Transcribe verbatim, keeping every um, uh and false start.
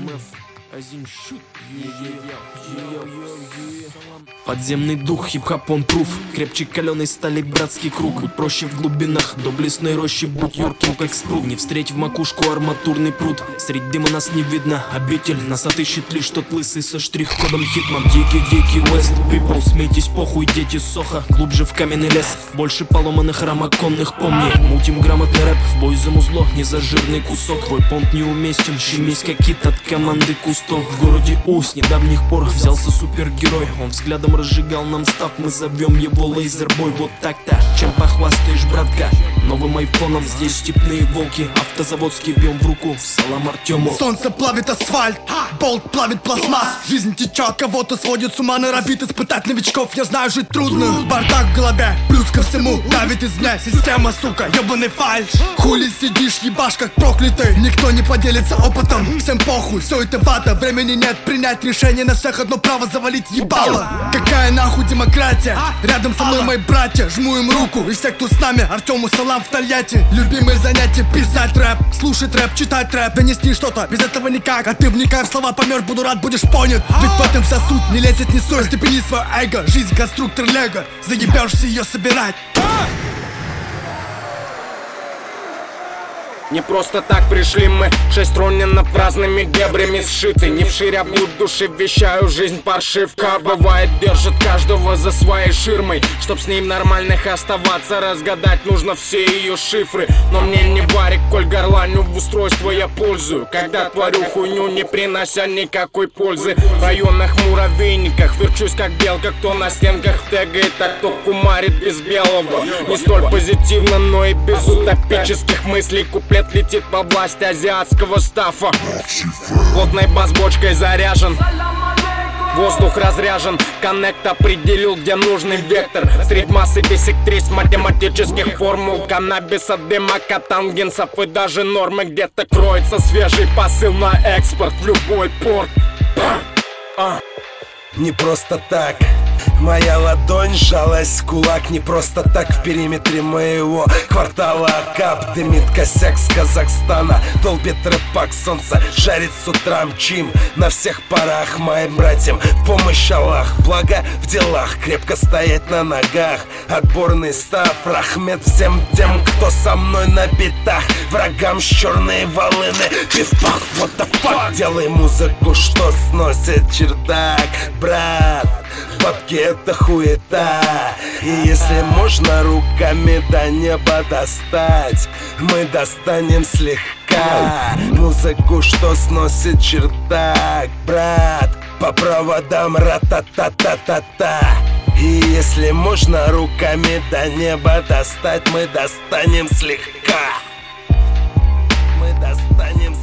Подземный дух, хип-хоп он пруф. Крепче каленой стали братский круг. Будь проще в глубинах, доблестной рощи. Будь юрким, как спрут. Не встреть в макушку арматурный пруд. Средь дыма нас не видно, обитель. Нас отыщет лишь тот лысый со штрих-кодом Хитман. Дикий-дикий West People, смейтесь, похуй, дети Соха. Глубже в каменный лес, больше поломанных рамоконных. Помни, мутим грамотный рэп, в бой за музло, не за жирный кусок. Твой понт неуместен, щемись как кит от команды Кусто. В городе У с недавних пор взялся супергерой. Он взглядом разжигал нам став, мы зовем его лазербой. Вот так-то, чем похвастаешь, братка? Новым айфоном здесь степные волки. Автозаводский бьем в руку, салам Артему. Солнце плавит асфальт, болт плавит пластмасс. Жизнь течет, кого-то сводит с ума, норовит испытать новичков. Я знаю, жить трудно, бардак в голове, плюс ко всему давит из меня система, сука, ебаный фальш. Хули сидишь, ебашь как проклятый. Никто не поделится опытом, всем похуй, все это вата. Времени нет принять решение, на всех одно право завалить ебало. Какая нахуй демократия? Рядом со мной мои братья, жму им руку. И все, кто с нами, Артему салам в Тольятти. Любимые занятия, писать рэп, слушать рэп, читать рэп. Донести что-то, без этого никак. А ты вникай в слова, поймешь, буду рад, будешь понят. Ведь в этом вся суть, не лезет, не ссорь. Степени свое эго, жизнь конструктор лего. Заебешься ее собирать. Не просто так пришли мы, шестроненно праздными дебрями сшиты. Не вширь, а вглубь души вещаю, жизнь паршивка. Бывает, держит каждого за своей ширмой. Чтоб с ним нормальных оставаться, разгадать нужно все ее шифры. Но мне не варик, коль горланю в устройство я пользую. Когда творю хуйню, не принося никакой пользы. В районных муравейниках верчусь как белка. Кто на стенках тегает, а кто кумарит без белого. Не столь позитивно, но и без утопических мыслей. Куплет летит по власти азиатского стафа. Плотной бас-бочкой заряжен, воздух разряжен. Коннект определил, где нужный вектор. Средь массы биссектрис математических формул. Каннабиса, дыма, катангенсов и даже нормы. Где-то кроется свежий посыл на экспорт в любой порт. а. Не просто так моя ладонь сжалась в кулак. Не просто так в периметре моего квартала кап дымит косяк с Казахстана. Долбит рэпак, солнце жарит с утра, мчим на всех парах моим братьям в помощь Аллах. Благо в делах, крепко стоять на ногах. Отборный став, рахмет всем тем, кто со мной на битах. Врагам с черные волыны, пиф-пах, what the fuck. Делай музыку, что сносит чердак, брат. Бабки это хуета. И если можно руками до неба достать, мы достанем слегка. Музыку, что сносит чердак, брат. По проводам ра-та-та-та-та-та. И если можно руками до неба достать, мы достанем слегка. Мы достанем